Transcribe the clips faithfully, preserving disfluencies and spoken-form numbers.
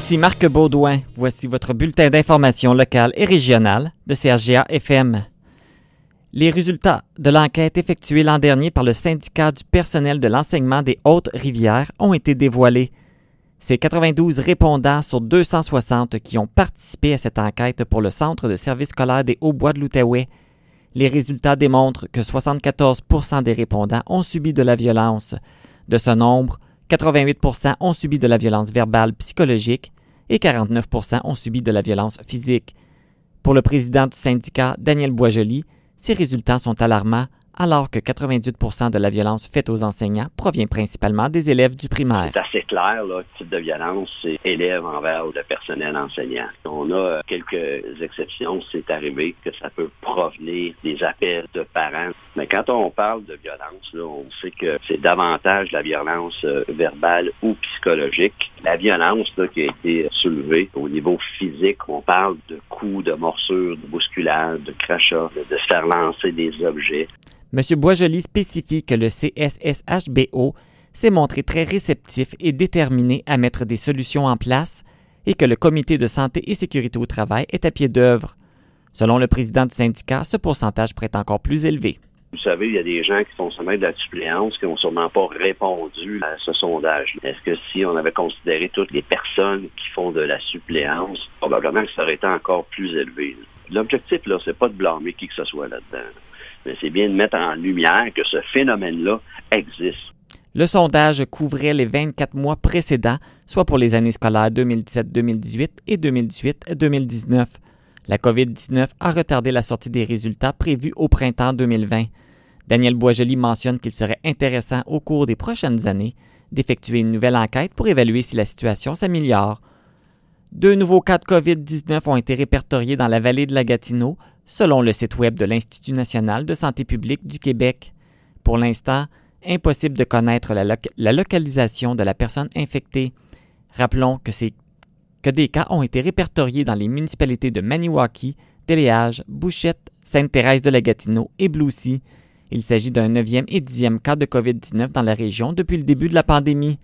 Ici Marc Baudouin. Voici votre bulletin d'information locale et régionale de C H G A F M. Les résultats de l'enquête effectuée l'an dernier par le syndicat du personnel de l'enseignement des Hautes-Rivières ont été dévoilés. C'est quatre-vingt-douze répondants sur deux cent soixante qui ont participé à cette enquête pour le Centre de service scolaire des Hauts-Bois de l'Outaouais. Les résultats démontrent que soixante-quatorze pour cent des répondants ont subi de la violence. De ce nombre, quatre-vingt-huit pour cent ont subi de la violence verbale psychologique et quarante-neuf pour cent ont subi de la violence physique. Pour le président du syndicat, Daniel Boisjoli, ces résultats sont alarmants alors que quatre-vingt-dix pour cent de la violence faite aux enseignants provient principalement des élèves du primaire. C'est assez clair, là, le type de violence, c'est élèves envers le personnel enseignant. On a quelques exceptions, c'est arrivé que ça peut provenir des appels de parents. Mais quand on parle de violence, là, on sait que c'est davantage la violence euh, verbale ou psychologique. La violence là, qui a été soulevée au niveau physique, on parle de coups, de morsures, de bousculades, de crachats, de, de se faire lancer des objets. M. Boisjoli spécifie que le C S S H B O s'est montré très réceptif et déterminé à mettre des solutions en place et que le Comité de santé et sécurité au travail est à pied d'œuvre. Selon le président du syndicat, ce pourcentage pourrait être encore plus élevé. Vous savez, il y a des gens qui font seulement de la suppléance qui n'ont sûrement pas répondu à ce sondage. Est-ce que si on avait considéré toutes les personnes qui font de la suppléance, probablement que ça aurait été encore plus élevé. L'objectif, là, c'est pas de blâmer qui que ce soit là-dedans. Mais c'est bien de mettre en lumière que ce phénomène-là existe. Le sondage couvrait les vingt-quatre mois précédents, soit pour les années scolaires deux mille dix-sept deux mille dix-huit et deux mille dix-huit deux mille dix-neuf. La covid dix-neuf a retardé la sortie des résultats prévus au printemps deux mille vingt. Daniel Boisjoli mentionne qu'il serait intéressant au cours des prochaines années d'effectuer une nouvelle enquête pour évaluer si la situation s'améliore. Deux nouveaux cas de covid dix-neuf ont été répertoriés dans la vallée de la Gatineau, selon le site web de l'Institut national de santé publique du Québec. Pour l'instant, impossible de connaître la, lo- la localisation de la personne infectée. Rappelons que, c'est, que des cas ont été répertoriés dans les municipalités de Maniwaki, Déléage, Bouchette, Sainte-Thérèse de la Gatineau et Bloussy. Il s'agit d'un neuvième et dixième cas de covid dix-neuf dans la région depuis le début de la pandémie.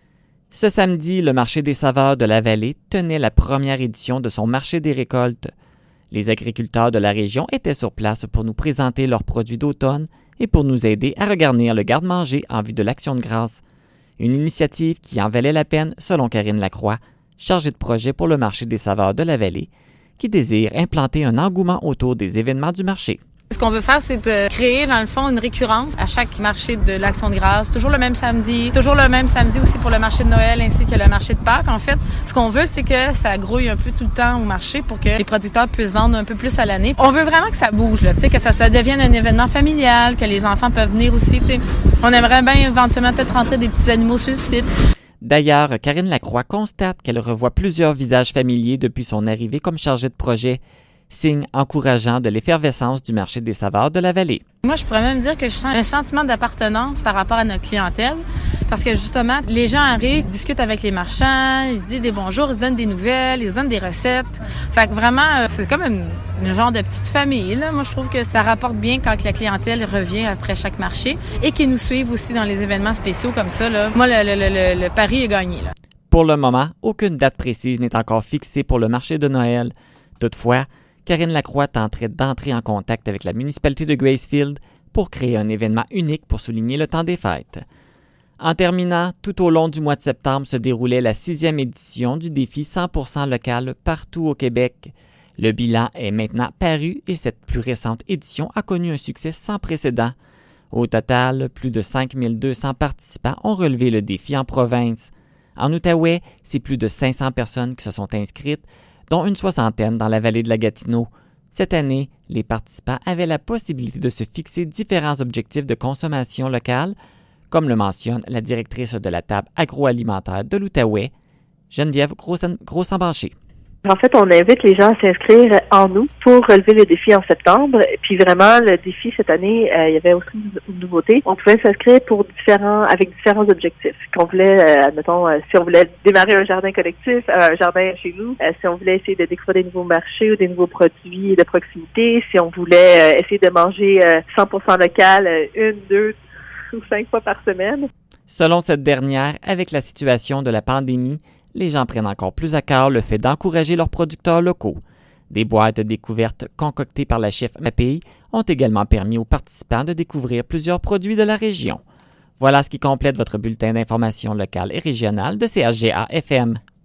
Ce samedi, le marché des saveurs de la vallée tenait la première édition de son marché des récoltes. Les agriculteurs de la région étaient sur place pour nous présenter leurs produits d'automne et pour nous aider à regarnir le garde-manger en vue de l'Action de grâce. Une initiative qui en valait la peine, selon Karine Lacroix, chargée de projet pour le marché des saveurs de la vallée, qui désire implanter un engouement autour des événements du marché. Ce qu'on veut faire, c'est de créer, dans le fond, une récurrence à chaque marché de l'Action de grâce. Toujours le même samedi, toujours le même samedi aussi pour le marché de Noël ainsi que le marché de Pâques. En fait, ce qu'on veut, c'est que ça grouille un peu tout le temps au marché pour que les producteurs puissent vendre un peu plus à l'année. On veut vraiment que ça bouge, là, tu sais, que ça, ça devienne un événement familial, que les enfants peuvent venir aussi, tu sais. On aimerait bien éventuellement peut-être rentrer des petits animaux sur le site. D'ailleurs, Karine Lacroix constate qu'elle revoit plusieurs visages familiers depuis son arrivée comme chargée de projet, signe encourageant de l'effervescence du marché des saveurs de la vallée. Moi, je pourrais même dire que je sens un sentiment d'appartenance par rapport à notre clientèle, parce que justement, les gens arrivent, discutent avec les marchands, ils se disent des bonjours, ils se donnent des nouvelles, ils se donnent des recettes. Fait que vraiment, c'est comme une, une genre de petite famille, là. Moi, je trouve que ça rapporte bien quand la clientèle revient après chaque marché et qu'ils nous suivent aussi dans les événements spéciaux comme ça, là. Moi, le, le, le, le pari est gagné, là. Pour le moment, aucune date précise n'est encore fixée pour le marché de Noël. Toutefois, Karine Lacroix tenterait d'entrer en contact avec la municipalité de Gracefield pour créer un événement unique pour souligner le temps des fêtes. En terminant, tout au long du mois de septembre se déroulait la sixième édition du défi cent pour cent local partout au Québec. Le bilan est maintenant paru et cette plus récente édition a connu un succès sans précédent. Au total, plus de cinq mille deux cents participants ont relevé le défi en province. En Outaouais, c'est plus de cinq cents personnes qui se sont inscrites, dont une soixantaine dans la vallée de la Gatineau. Cette année, les participants avaient la possibilité de se fixer différents objectifs de consommation locale, comme le mentionne la directrice de la table agroalimentaire de l'Outaouais, Geneviève Gros-Sambanché. En fait, on invite les gens à s'inscrire en août pour relever le défi en septembre. Puis vraiment, le défi cette année, euh, il y avait aussi une nouveauté. On pouvait s'inscrire pour différents, avec différents objectifs. Qu'on voulait, euh, admettons, euh, si on voulait démarrer un jardin collectif, euh, un jardin chez nous, euh, si on voulait essayer de découvrir des nouveaux marchés ou des nouveaux produits de proximité, si on voulait euh, essayer de manger euh, cent pour cent local euh, une, deux ou cinq fois par semaine. Selon cette dernière, avec la situation de la pandémie, les gens prennent encore plus à cœur le fait d'encourager leurs producteurs locaux. Des boîtes découvertes concoctées par la chef Mapei ont également permis aux participants de découvrir plusieurs produits de la région. Voilà ce qui complète votre bulletin d'information locale et régionale de C H G A F M.